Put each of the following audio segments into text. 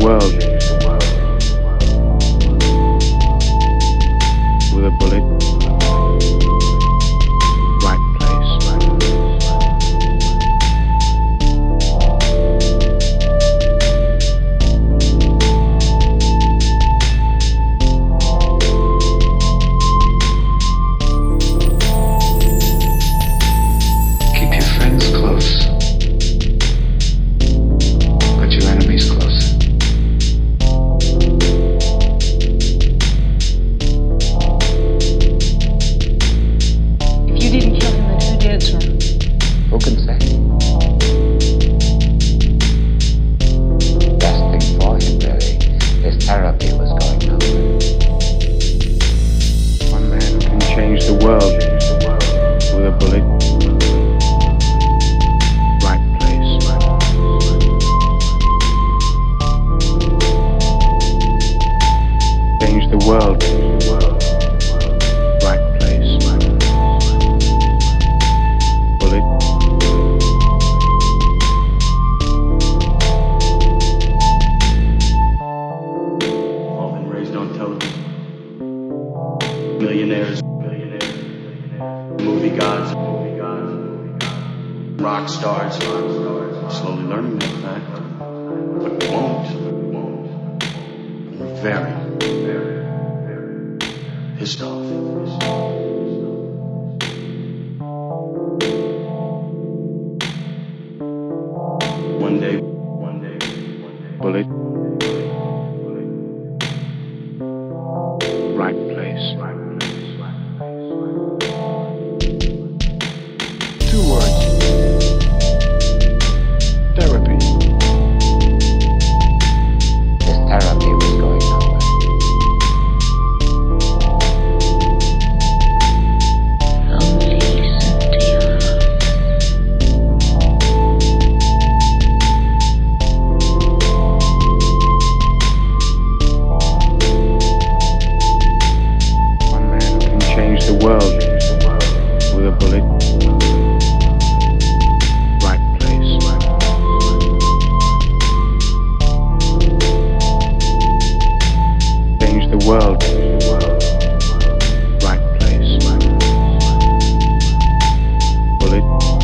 world with a bullet. Right place. Keep your friends close, but your enemies close. If you didn't kill him, then who did, sir? Who can say? Best thing for him, really. His therapy was going nowhere. One man can change the world with a bullet. Right place. Change the world. Right place. Bullet. All been raised on television. Millionaires, movie gods, rock stars, slowly learning that fact, but we won't. We're very pissed off. One day, Bullet. Right place. Two words. Therapy. His therapy was going nowhere. Only listen to your heart. One man can change the world with a bullet. Right place. Change the world. Right place. Bullet.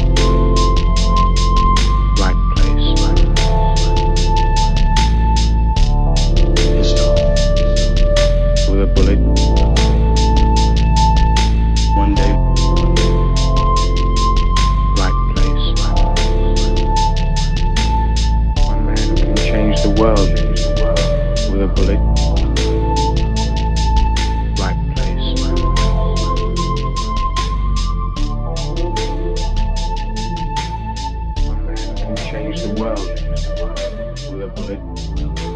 Right place. Pissed off. With a bullet. One day, Right place. One man can change the world with a bullet. Right place. One man can change the world with a bullet.